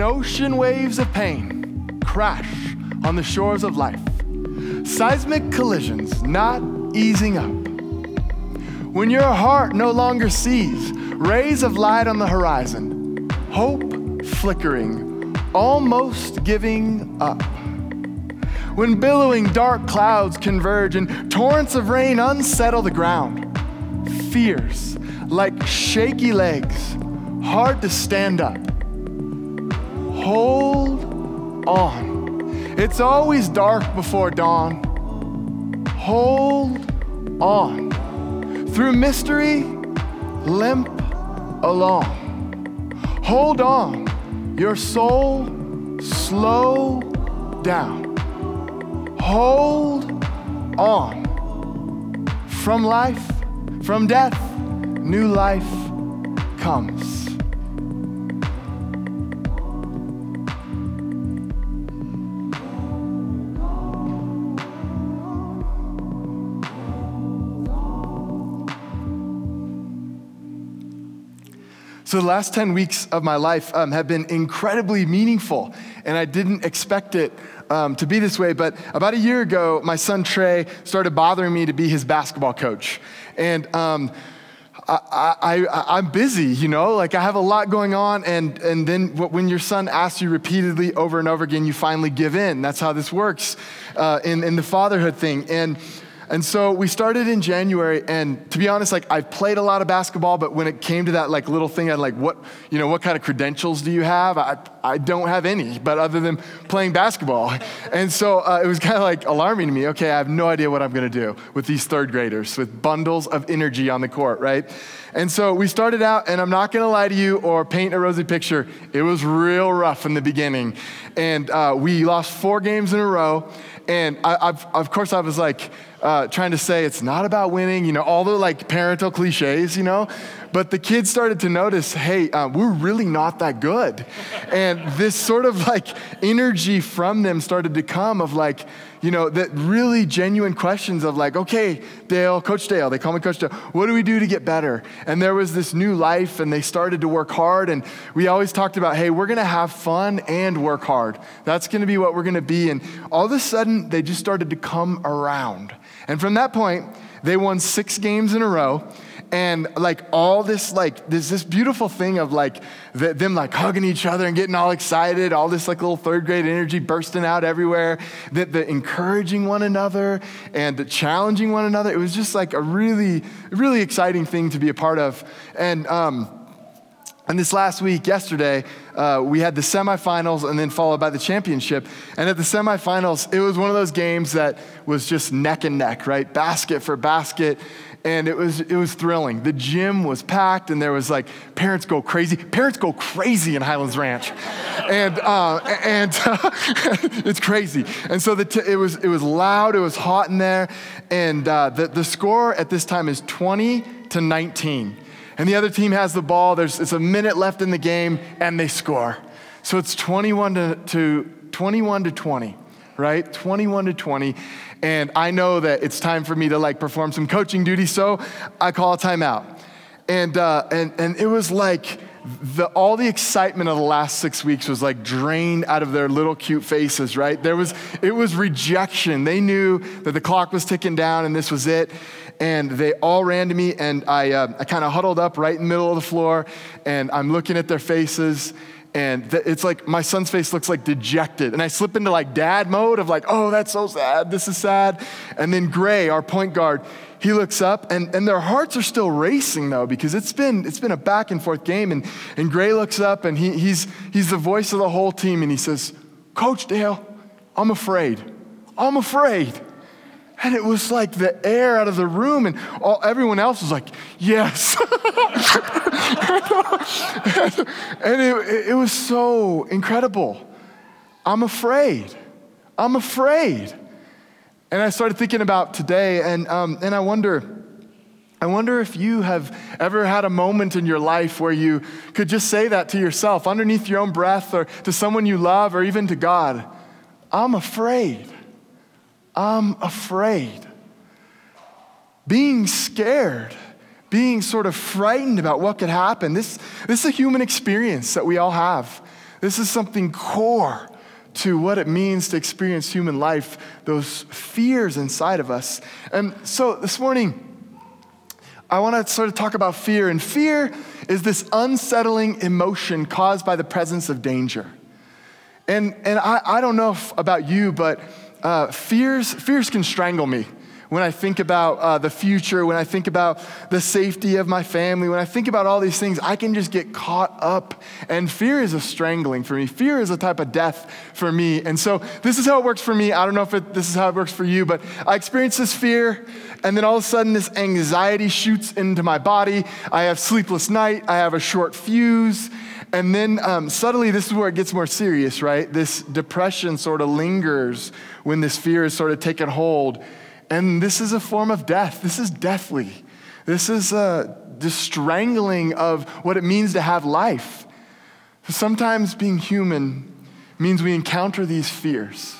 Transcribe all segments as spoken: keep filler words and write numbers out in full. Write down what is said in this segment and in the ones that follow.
ocean waves of pain crash on the shores of life. Seismic collisions not easing up. When your heart no longer sees rays of light on the horizon, hope flickering, almost giving up. When billowing dark clouds converge and torrents of rain unsettle the ground, fears like shaky legs, hard to stand up. Hold on. It's always dark before dawn. Hold on. Through mystery, limp along. Hold on. Your soul, slow down. Hold on. From life, from death, new life comes. So the last ten weeks of my life um, have been incredibly meaningful, and I didn't expect it um, to be this way, but about a year ago, my son Trey started bothering me to be his basketball coach. And um, I, I, I'm busy, you know, like I have a lot going on, and, and then when your son asks you repeatedly over and over again, you finally give in. That's how this works uh, in, in the fatherhood thing. And And so we started in January, and to be honest, like I've played a lot of basketball, but when it came to that like little thing, I'd like, what, you know, what kind of credentials do you have? I, I don't have any, but other than playing basketball. And so uh, it was kind of like alarming to me. Okay, I have no idea what I'm gonna do with these third graders with bundles of energy on the court, right? And so we started out, and I'm not gonna lie to you or paint a rosy picture. It was real rough in the beginning. And uh, we lost four games in a row. And I, I've, of course I was like, Uh, trying to say it's not about winning, you know, all the like parental cliches, you know, but the kids started to notice, hey, uh, we're really not that good. And this sort of like energy from them started to come of like, you know, that really genuine questions of like, okay, Dale, Coach Dale, they call me Coach Dale, what do we do to get better? And there was this new life, and they started to work hard, and we always talked about, hey, we're gonna have fun and work hard. That's gonna be what we're gonna be. And all of a sudden, they just started to come around. And from that point, they won six games in a row. And like all this, like there's this beautiful thing of like the, them like hugging each other and getting all excited, all this like little third grade energy bursting out everywhere, the, the encouraging one another and the challenging one another. It was just like a really, really exciting thing to be a part of. And, um, And this last week, yesterday, uh, we had the semifinals and then followed by the championship. And at the semifinals, it was one of those games that was just neck and neck, right? Basket for basket. And it was it was thrilling. The gym was packed, and there was like, parents go crazy. Parents go crazy in Highlands Ranch. and uh, and uh, it's crazy. And so the t- it was it was loud, it was hot in there. And uh, the, the score at this time is twenty to nineteen. And the other team has the ball. There's it's a minute left in the game, and they score. So it's twenty-one to twenty-one to twenty, right? twenty-one to twenty. And I know that it's time for me to like perform some coaching duty, so I call a timeout. And uh, and and it was like the all the excitement of the last six weeks was like drained out of their little cute faces, right? There was it was rejection. They knew that the clock was ticking down, and this was it. And they all ran to me, and I uh, I kind of huddled up right in the middle of the floor, and I'm looking at their faces, and th- it's like my son's face looks like dejected, and I slip into like dad mode of like, oh, that's so sad, this is sad. And then Gray, our point guard, he looks up, and, and their hearts are still racing though, because it's been it's been a back and forth game, and, and Gray looks up, and he, he's he's the voice of the whole team, and he says, Coach Dale, I'm afraid, I'm afraid. And it was like the air out of the room, and all, everyone else was like, yes. and it, it was so incredible. I'm afraid. I'm afraid. And I started thinking about today, and um, and I wonder, I wonder if you have ever had a moment in your life where you could just say that to yourself, underneath your own breath, or to someone you love, or even to God. I'm afraid. I'm afraid. Being scared, being sort of frightened about what could happen. This, this is a human experience that we all have. This is something core to what it means to experience human life, those fears inside of us. And so this morning, I want to sort of talk about fear. And fear is this unsettling emotion caused by the presence of danger. And and I, I don't know if, about you, but uh, fears fears can strangle me. When I think about uh, the future, when I think about the safety of my family, when I think about all these things, I can just get caught up. And fear is a strangling for me. Fear is a type of death for me. And so this is how it works for me. I don't know if it, this is how it works for you, but I experience this fear, and then all of a sudden this anxiety shoots into my body. I have sleepless night. I have a short fuse. And then um, suddenly, this is where it gets more serious, right? This depression sort of lingers when this fear is sort of taken hold. And this is a form of death. This is deathly. This is uh, the strangling of what it means to have life. Sometimes being human means we encounter these fears.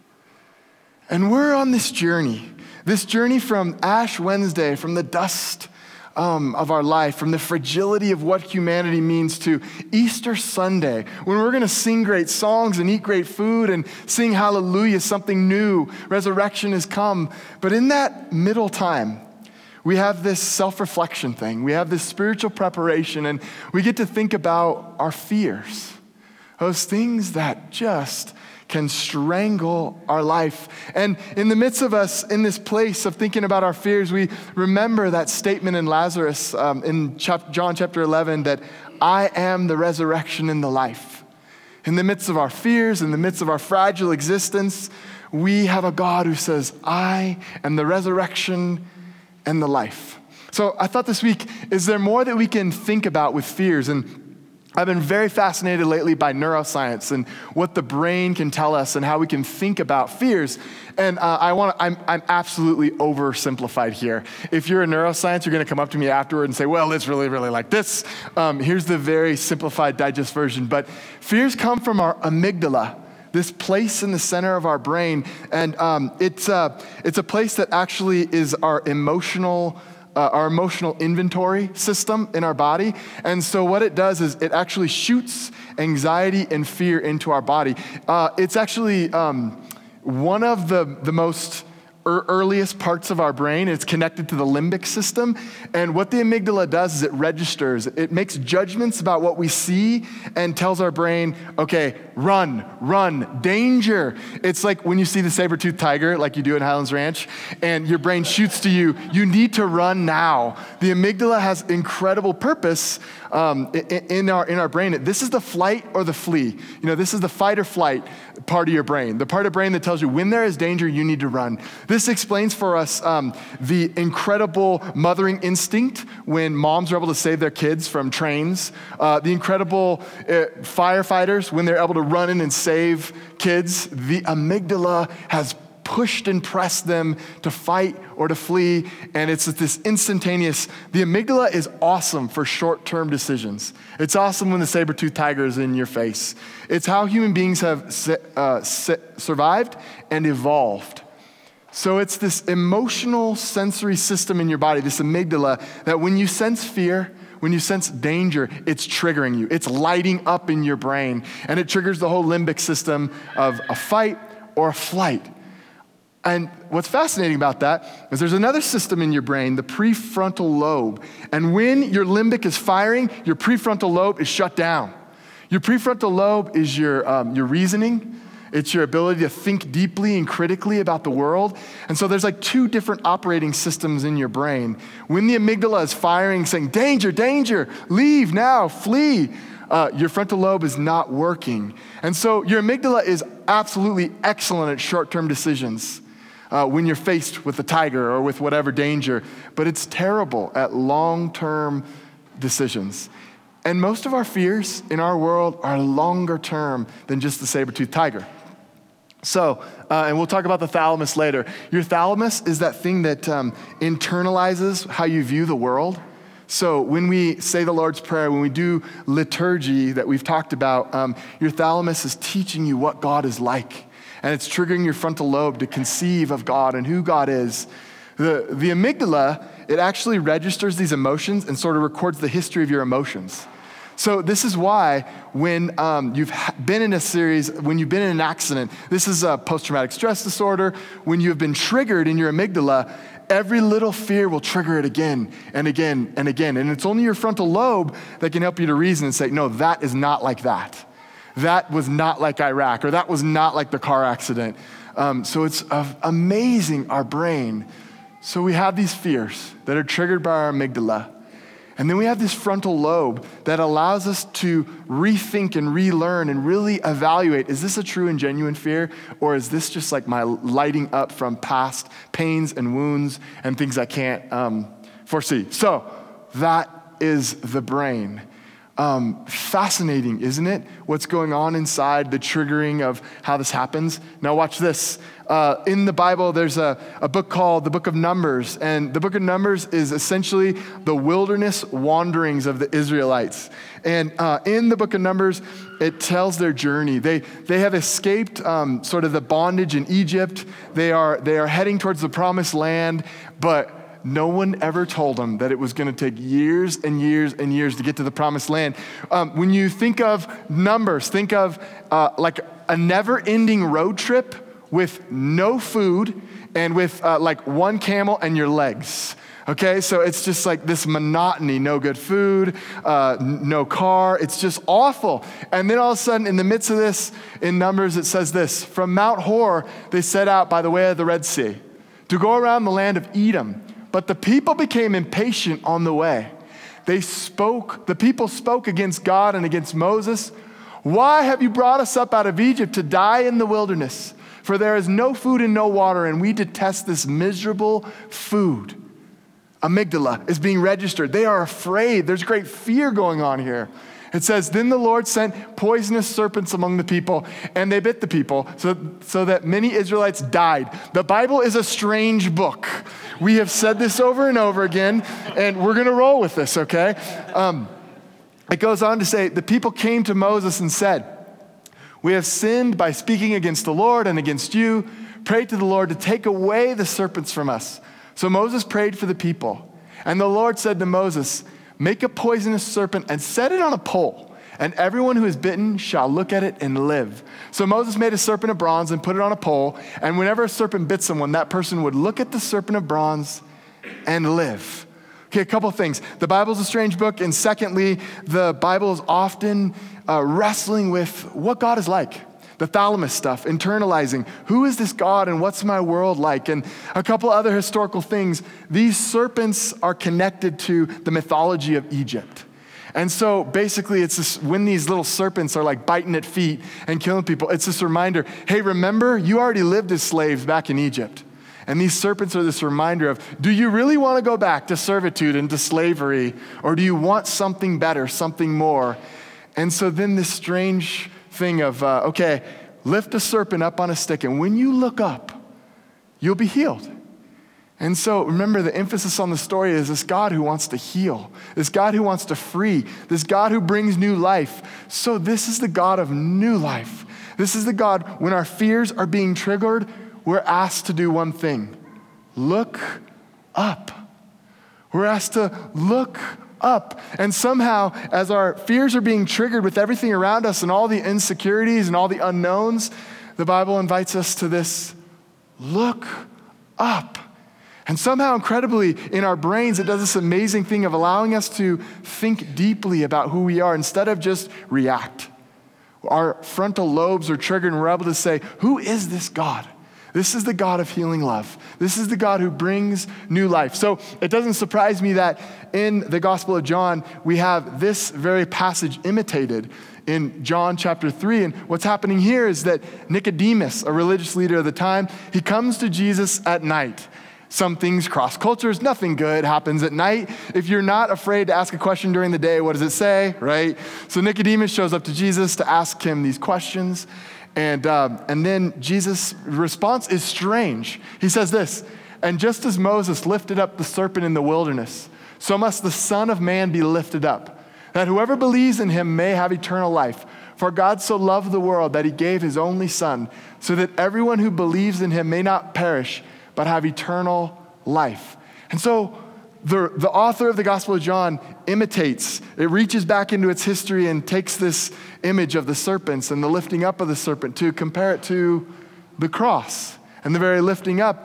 And we're on this journey, this journey from Ash Wednesday, from the dust Um, of our life, from the fragility of what humanity means, to Easter Sunday, when we're going to sing great songs and eat great food and sing hallelujah, something new, resurrection has come. But in that middle time, we have this self-reflection thing. We have this spiritual preparation, and we get to think about our fears, those things that just can strangle our life. And in the midst of us, in this place of thinking about our fears, we remember that statement in Lazarus um, in chap- John chapter eleven, that I am the resurrection and the life. In the midst of our fears, in the midst of our fragile existence, we have a God who says, I am the resurrection and the life. So I thought this week, is there more that we can think about with fears? And I've been very fascinated lately by neuroscience and what the brain can tell us and how we can think about fears. And uh, I want I'm, I'm absolutely oversimplified here. If you're a neuroscience, you're going to come up to me afterward and say, well, it's really, really like this. Um, here's the very simplified digest version. But fears come from our amygdala, this place in the center of our brain. And um, it's, uh, it's a place that actually is our emotional Uh, our emotional inventory system in our body. And so what it does is it actually shoots anxiety and fear into our body. Uh, it's actually um, one of the, the most er- earliest parts of our brain. It's connected to the limbic system. And what the amygdala does is it registers. It makes judgments about what we see and tells our brain, okay, run, run, danger. It's like when you see the saber-toothed tiger, like you do in Highlands Ranch, and your brain shoots to you, you need to run now. The amygdala has incredible purpose um, in our in our brain. This is the flight or the flee. You know, this is the fight or flight part of your brain, the part of brain that tells you when there is danger, you need to run. This explains for us um, the incredible mothering instinct when moms are able to save their kids from trains, uh, the incredible uh, firefighters when they're able to run in and save kids. The amygdala has pushed and pressed them to fight or to flee, and it's this instantaneous. The amygdala is awesome for short-term decisions. It's awesome when the saber-toothed tiger is in your face. It's how human beings have uh, survived and evolved. So it's this emotional sensory system in your body, this amygdala, that when you sense fear, when you sense danger, it's triggering you. It's lighting up in your brain, and it triggers the whole limbic system of a fight or a flight. And what's fascinating about that is there's another system in your brain, the prefrontal lobe. And when your limbic is firing, your prefrontal lobe is shut down. Your prefrontal lobe is your, um, your reasoning. It's your ability to think deeply and critically about the world. And so there's like two different operating systems in your brain. When the amygdala is firing, saying, danger, danger, leave now, flee, uh, your frontal lobe is not working. And so your amygdala is absolutely excellent at short-term decisions uh, when you're faced with a tiger or with whatever danger, but it's terrible at long-term decisions. And most of our fears in our world are longer term than just the saber-toothed tiger. So, uh, and we'll talk about the thalamus later. Your thalamus is that thing that um, internalizes how you view the world. So when we say the Lord's Prayer, when we do liturgy that we've talked about, um, your thalamus is teaching you what God is like. And it's triggering your frontal lobe to conceive of God and who God is. The, the amygdala, it actually registers these emotions and sort of records the history of your emotions. So this is why when um, you've been in a series, when you've been in an accident, this is a post-traumatic stress disorder, when you have been triggered in your amygdala, every little fear will trigger it again and again and again. And it's only your frontal lobe that can help you to reason and say, no, that is not like that. That was not like Iraq, or that was not like the car accident. Um, so it's uh, amazing, our brain. So we have these fears that are triggered by our amygdala. And then we have this frontal lobe that allows us to rethink and relearn and really evaluate, is this a true and genuine fear? Or is this just like my lighting up from past pains and wounds and things I can't um, foresee? So that is the brain. Um, fascinating, isn't it? What's going on inside, the triggering of how this happens. Now watch this. Uh, in the Bible, there's a, a book called the Book of Numbers. And the Book of Numbers is essentially the wilderness wanderings of the Israelites. And uh, in the Book of Numbers, it tells their journey. They they have escaped um, sort of the bondage in Egypt. They are, they are heading towards the promised land, but no one ever told them that it was going to take years and years and years to get to the promised land. Um, when you think of Numbers, think of uh, like a never-ending road trip with no food and with uh, like one camel and your legs. Okay, so it's just like this monotony, no good food, uh, n- no car. It's just awful. And then all of a sudden, in the midst of this, in Numbers, it says this: from Mount Hor, they set out by the way of the Red Sea to go around the land of Edom. But the people became impatient on the way. They spoke, the people spoke against God and against Moses. Why have you brought us up out of Egypt to die in the wilderness? For there is no food and no water, and we detest this miserable food. Amygdala is being registered. They are afraid. There's great fear going on here. It says, then the Lord sent poisonous serpents among the people, and they bit the people, so, so that many Israelites died. The Bible is a strange book. We have said this over and over again, and we're going to roll with this, okay? Um, it goes on to say, the people came to Moses and said, we have sinned by speaking against the Lord and against you. Pray to the Lord to take away the serpents from us. So Moses prayed for the people, and the Lord said to Moses, make a poisonous serpent and set it on a pole, and everyone who is bitten shall look at it and live. So Moses made a serpent of bronze and put it on a pole, and whenever a serpent bit someone, that person would look at the serpent of bronze and live. Okay, a couple things. The Bible's a strange book, and secondly, the Bible is often uh, wrestling with what God is like. The thalamus stuff, internalizing, who is this God and what's my world like? And a couple other historical things. These serpents are connected to the mythology of Egypt. And so basically it's this, when these little serpents are like biting at feet and killing people, it's this reminder, hey, remember, you already lived as slaves back in Egypt. And these serpents are this reminder of, do you really want to go back to servitude and to slavery? Or do you want something better, something more? And so then this strange thing of, uh, okay, lift a serpent up on a stick, and when you look up, you'll be healed. And so remember, the emphasis on the story is this God who wants to heal, this God who wants to free, this God who brings new life. So this is the God of new life. This is the God, when our fears are being triggered, we're asked to do one thing: look up. We're asked to look up. And somehow, as our fears are being triggered with everything around us and all the insecurities and all the unknowns, the Bible invites us to this: look up. And somehow, incredibly, in our brains, it does this amazing thing of allowing us to think deeply about who we are instead of just react. Our frontal lobes are triggered, and we're able to say, who is this God? This is the God of healing love. This is the God who brings new life. So it doesn't surprise me that in the Gospel of John, we have this very passage imitated in John chapter three. And what's happening here is that Nicodemus, a religious leader of the time, he comes to Jesus at night. Some things cross cultures, nothing good happens at night. If you're not afraid to ask a question during the day, what does it say, right? So Nicodemus shows up to Jesus to ask him these questions. And um, and then Jesus' response is strange. He says this: and just as Moses lifted up the serpent in the wilderness, so must the Son of Man be lifted up, that whoever believes in him may have eternal life. For God so loved the world that he gave his only Son, so that everyone who believes in him may not perish, but have eternal life. And so the, the author of the Gospel of John imitates. It reaches back into its history and takes this image of the serpents and the lifting up of the serpent to compare it to the cross and the very lifting up.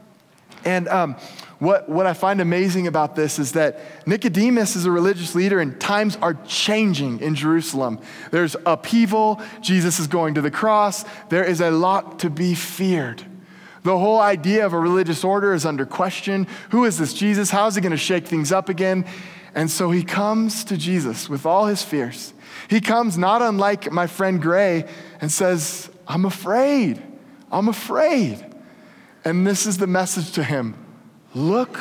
And um, what, what I find amazing about this is that Nicodemus is a religious leader and times are changing in Jerusalem. There's upheaval. Jesus is going to the cross. There is a lot to be feared. The whole idea of a religious order is under question. Who is this Jesus? How is he going to shake things up again? And so he comes to Jesus with all his fears. He comes not unlike my friend Gray and says, I'm afraid. I'm afraid. And this is the message to him. Look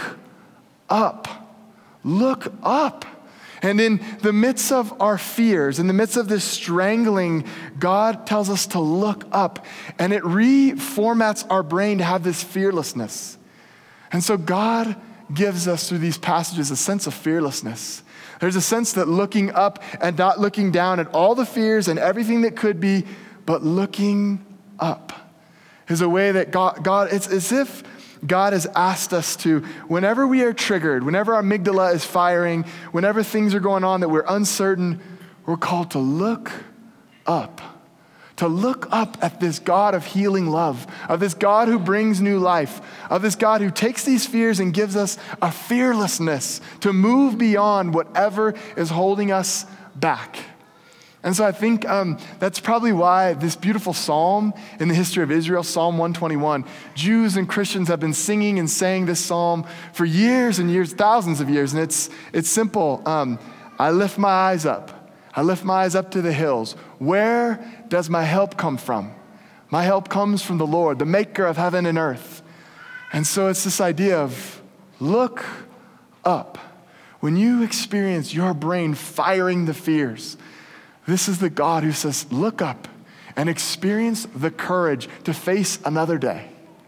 up. Look up. And in the midst of our fears, in the midst of this strangling, God tells us to look up. And it reformats our brain to have this fearlessness. And so God gives us through these passages a sense of fearlessness. There's a sense that looking up and not looking down at all the fears and everything that could be, but looking up is a way that God, God it's as if God has asked us to, whenever we are triggered, whenever our amygdala is firing, whenever things are going on that we're uncertain, we're called to look up. To look up at this God of healing love, of this God who brings new life, of this God who takes these fears and gives us a fearlessness to move beyond whatever is holding us back. And so I think um, that's probably why this beautiful psalm in the history of Israel, Psalm one twenty-one, Jews and Christians have been singing and saying this psalm for years and years, thousands of years. And it's it's simple. Um, I lift my eyes up. I lift my eyes up to the hills. Where does my help come from? My help comes from the Lord, the maker of heaven and earth. And so it's this idea of look up. When you experience your brain firing the fears, this is the God who says, look up and experience the courage to face another day.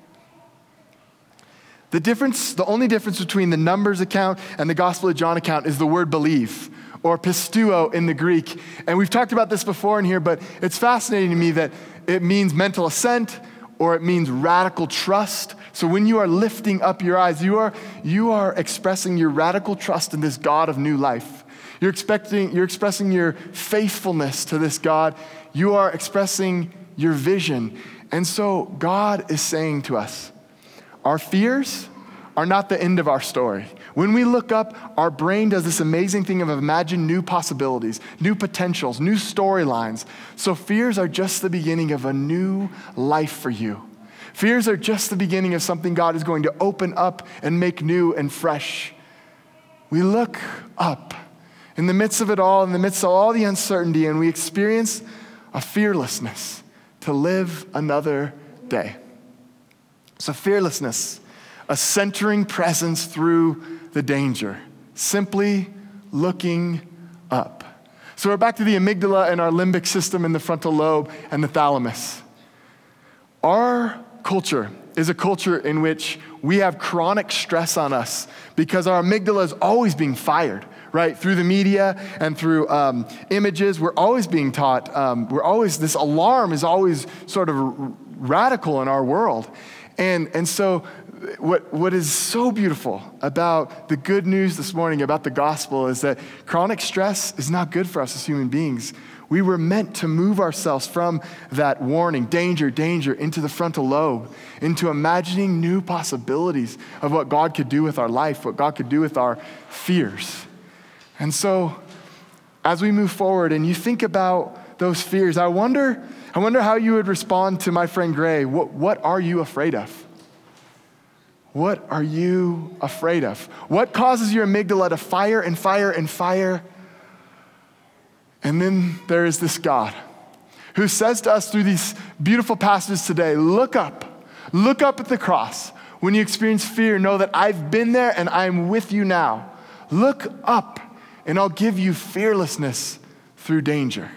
The difference, the only difference between the Numbers account and the Gospel of John account is the word believe, or pisteuo in the Greek. And we've talked about this before in here, but it's fascinating to me that it means mental assent or it means radical trust. So when you are lifting up your eyes, you are, you are expressing your radical trust in this God of new life. You're expecting, you're expressing your faithfulness to this God. You are expressing your vision. And so God is saying to us, our fears are not the end of our story. When we look up, our brain does this amazing thing of imagine new possibilities, new potentials, new storylines. So fears are just the beginning of a new life for you. Fears are just the beginning of something God is going to open up and make new and fresh. We look up. In the midst of it all, in the midst of all the uncertainty, and we experience a fearlessness to live another day. So fearlessness, a centering presence through the danger, simply looking up. So we're back to the amygdala and our limbic system in the frontal lobe and the thalamus. Our culture is a culture in which we have chronic stress on us because our amygdala is always being fired. Right, through the media and through um, images, we're always being taught, um, we're always, this alarm is always sort of r- radical in our world. And, and so what, what is so beautiful about the good news this morning about the gospel is that chronic stress is not good for us as human beings. We were meant to move ourselves from that warning, danger, danger, into the frontal lobe, into imagining new possibilities of what God could do with our life, what God could do with our fears. And so, as we move forward and you think about those fears, I wonder, I wonder how you would respond to my friend Gray. What, what are you afraid of? What are you afraid of? What causes your amygdala to fire and fire and fire? And then there is this God who says to us through these beautiful passages today, look up, look up at the cross. When you experience fear, know that I've been there and I'm with you now. Look up. And I'll give you fearlessness through danger.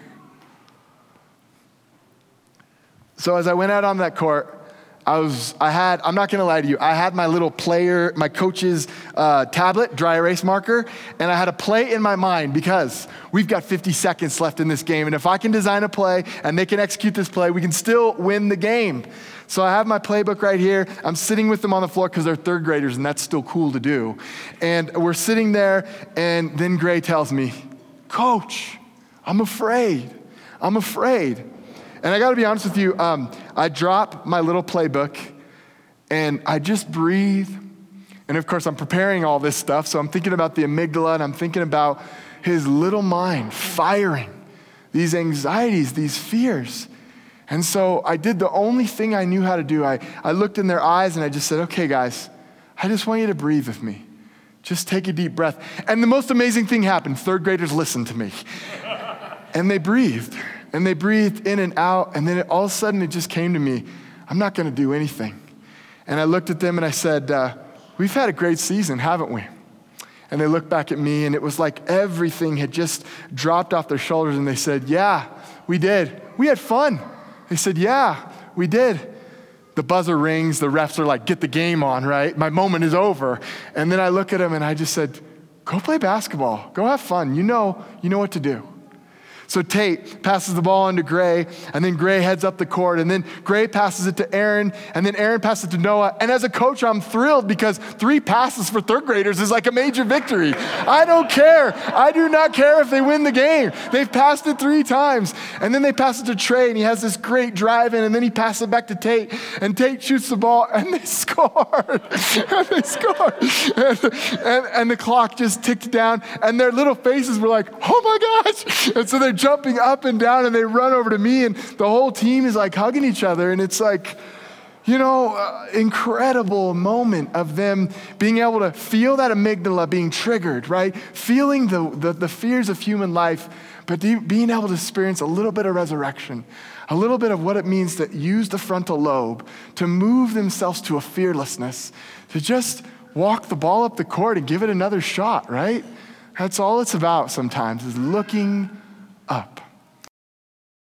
So as I went out on that court, I was, I had, I'm not gonna lie to you, I had my little player, my coach's uh, tablet, dry erase marker, and I had a play in my mind because we've got fifty seconds left in this game. And if I can design a play and they can execute this play, we can still win the game. So I have my playbook right here. I'm sitting with them on the floor because they're third graders and that's still cool to do. And we're sitting there and then Gray tells me, Coach, I'm afraid. I'm afraid. And I gotta be honest with you, um, I drop my little playbook and I just breathe. And of course I'm preparing all this stuff. So I'm thinking about the amygdala and I'm thinking about his little mind firing these anxieties, these fears. And so I did the only thing I knew how to do. I, I looked in their eyes and I just said, okay, guys, I just want you to breathe with me. Just take a deep breath. And the most amazing thing happened. Third graders listened to me. And they breathed. And they breathed in and out. And then it, all of a sudden it just came to me, I'm not going to do anything. And I looked at them and I said, uh, we've had a great season, haven't we? And they looked back at me and it was like everything had just dropped off their shoulders and they said, yeah, we did. We had fun. They said, yeah, we did. The buzzer rings, the refs are like, get the game on, right? My moment is over. And then I look at them and I just said, go play basketball. Go have fun. You know, you know what to do. So Tate passes the ball on to Gray, and then Gray heads up the court, and then Gray passes it to Aaron, and then Aaron passes it to Noah. And as a coach, I'm thrilled because three passes for third graders is like a major victory. I don't care. I do not care if they win the game. They've passed it three times. And then they pass it to Trey, and he has this great drive in, and then he passes it back to Tate, and Tate shoots the ball, and they score. and they score. And, and, and the clock just ticked down, and their little faces were like, oh my gosh. And so they're jumping up and down and they run over to me and the whole team is like hugging each other and it's like, you know, uh, incredible moment of them being able to feel that amygdala being triggered, right? Feeling the, the, the fears of human life, but de- being able to experience a little bit of resurrection, a little bit of what it means to use the frontal lobe, to move themselves to a fearlessness, to just walk the ball up the court and give it another shot, right? That's all it's about sometimes, is looking up.